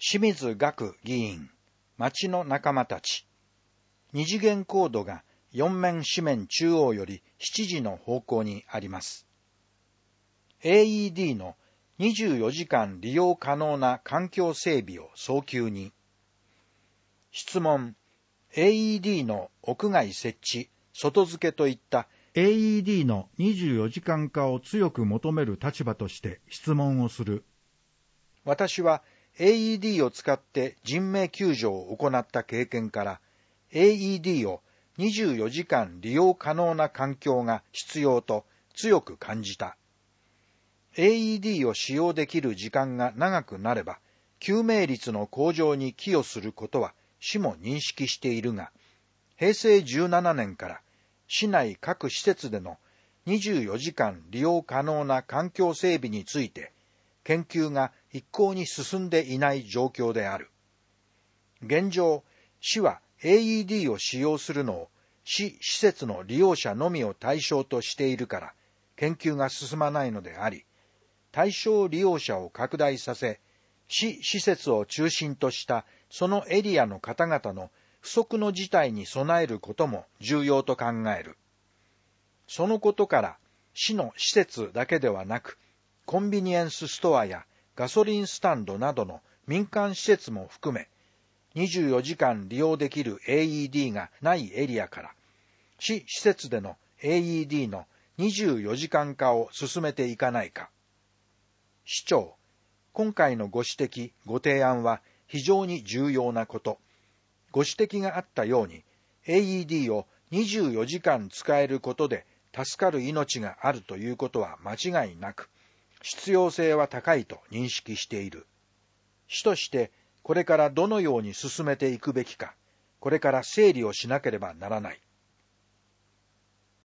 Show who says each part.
Speaker 1: 清水岳議員、町の仲間たち。二次元コードが四面四面中央より7時の方向にあります。AED の24時間利用可能な環境整備を早急に。質問。AED の屋外設置、外付けといった
Speaker 2: AED の24時間化を強く求める立場として質問をする。
Speaker 1: 私は AED を使って人命救助を行った経験から、AED を24時間利用可能な環境が必要と強く感じた。AED を使用できる時間が長くなれば、救命率の向上に寄与することは市も認識しているが、平成17年から市内各施設での24時間利用可能な環境整備について、研究が一向に進んでいない状況である。現状、市は AED を使用するのを市施設の利用者のみを対象としているから、研究が進まないのであり、対象利用者を拡大させ、市施設を中心としたそのエリアの方々の不測の事態に備えることも重要と考える。そのことから、市の施設だけではなく、コンビニエンスストアやガソリンスタンドなどの民間施設も含め、24時間利用できる AED がないエリアから、市施設での AED の24時間化を進めていかないか。市長、今回のご指摘、ご提案は非常に重要なこと。ご指摘があったように、AED を24時間使えることで助かる命があるということは間違いなく、必要性は高いと認識している。市としてこれからどのように進めていくべきか、これから整理をしなければならない。